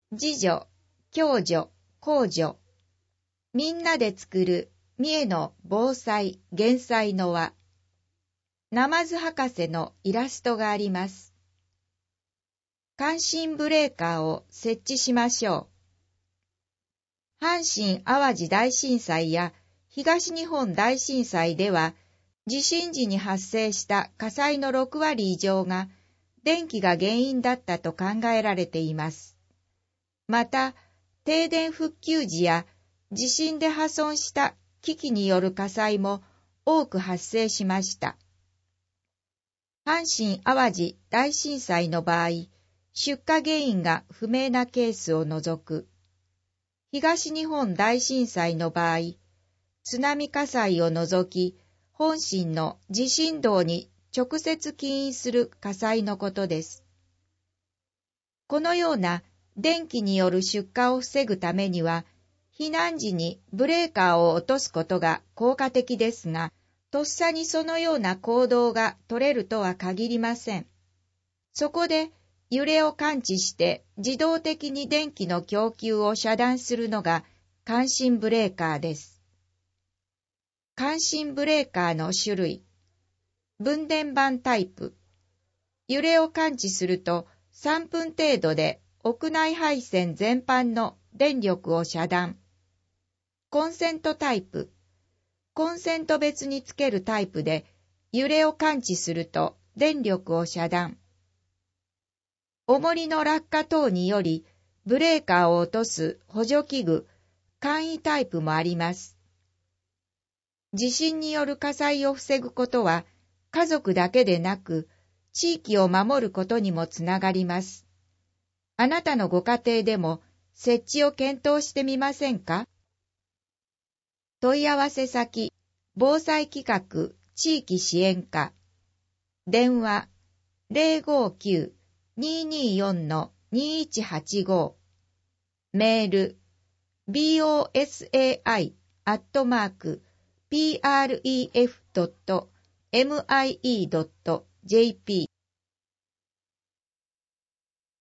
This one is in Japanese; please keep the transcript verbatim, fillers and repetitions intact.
自助、共助、公助。みんなで作る三重の防災・減災の輪。ナマズ博士のイラストがあります。感震ブレーカーを設置しましょう。阪神・淡路大震災や東日本大震災では、地震時に発生した火災のろくわり以上が電気が原因だったと考えられています。また、停電復旧時や地震で破損した機器による火災も多く発生しました。阪神・淡路大震災の場合、出火原因が不明なケースを除く。東日本大震災の場合、津波火災を除き、本震の地震動に直接起因する火災のことです。このような電気による出火を防ぐためには、避難時にブレーカーを落とすことが効果的ですが、とっさにそのような行動が取れるとは限りません。そこで揺れを感知して自動的に電気の供給を遮断するのが感震ブレーカーです。感震ブレーカーの種類。分電盤タイプ。揺れを感知するとさんぷん程度で屋内配線全般の電力を遮断。コンセントタイプ。コンセント別につけるタイプで揺れを感知すると電力を遮断。重りの落下等によりブレーカーを落とす補助器具、簡易タイプもあります。地震による火災を防ぐことは家族だけでなく地域を守ることにもつながります。あなたのご家庭でも設置を検討してみませんか？問い合わせ先、防災企画地域支援課。電話 ゼロごきゅう にーにーよん にーいちはちご。メール ボサイ アットマーク プレフ ドット ミイドット ジェーピー